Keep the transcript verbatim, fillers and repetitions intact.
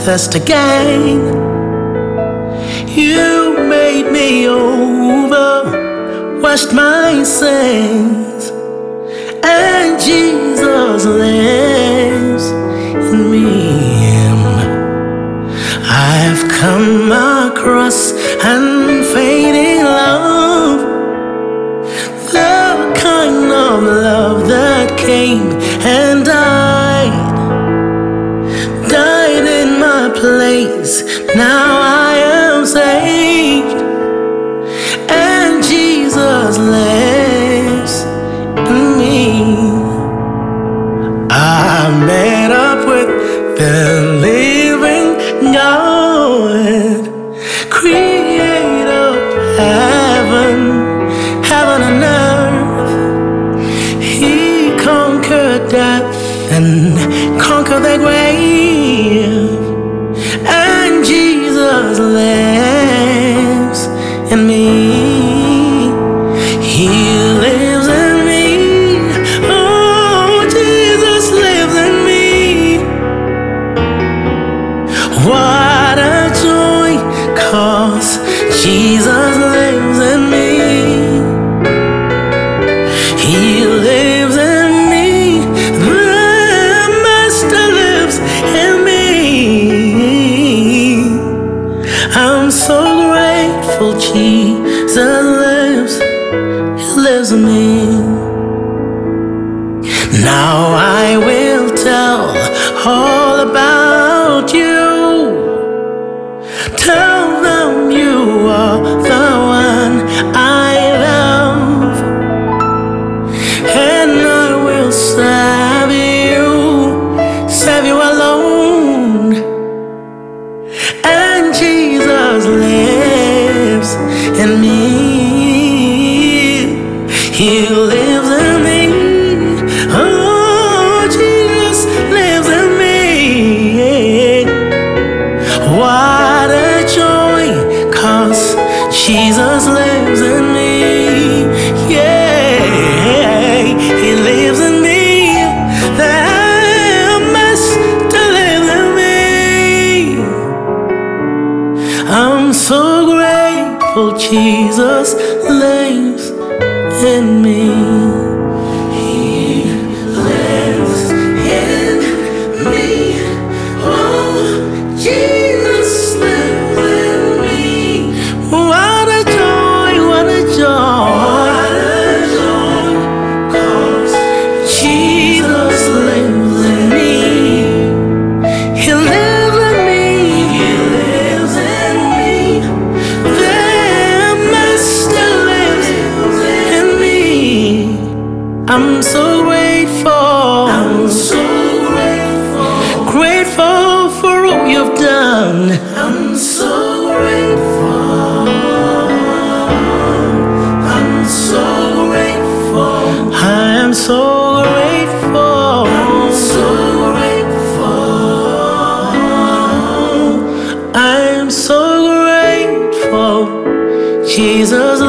thirst again. You made me over, washed my sins, and Jesus lives in me. I've come across unfading love, the kind of love that came and died, died in my place. Now I am saved, and Jesus lives in me. I met up with the living God, creator of heaven, heaven and earth. He conquered death and conquered the grave, and Jesus lives in me. He lives in me. Oh, Jesus lives in me. What a joy, 'cause Jesus lives in me. He lives in me. The Master lives in me. I'm so grateful Jesus lives, He lives in me. Now I will tell all about you. Tell them you are the one I love, and I will serve you, serve you alone. And Jesus lives in me. He lives in me. Oh, Jesus lives in me. What a joy, 'cause Jesus lives in me. Yeah, He lives in me. The Master lives in me. I'm so grateful Jesus lives in me. He lives in me. Oh, Jesus lives in me. What a joy, what a joy, what a joy, 'cause Jesus lives in me. He lives in me. He lives in me. The Master lives in me. I'm so grateful. I'm so grateful. Grateful for all you've done. I'm so grateful. I'm so grateful. I am so grateful. I'm so grateful. I am so grateful. Jesus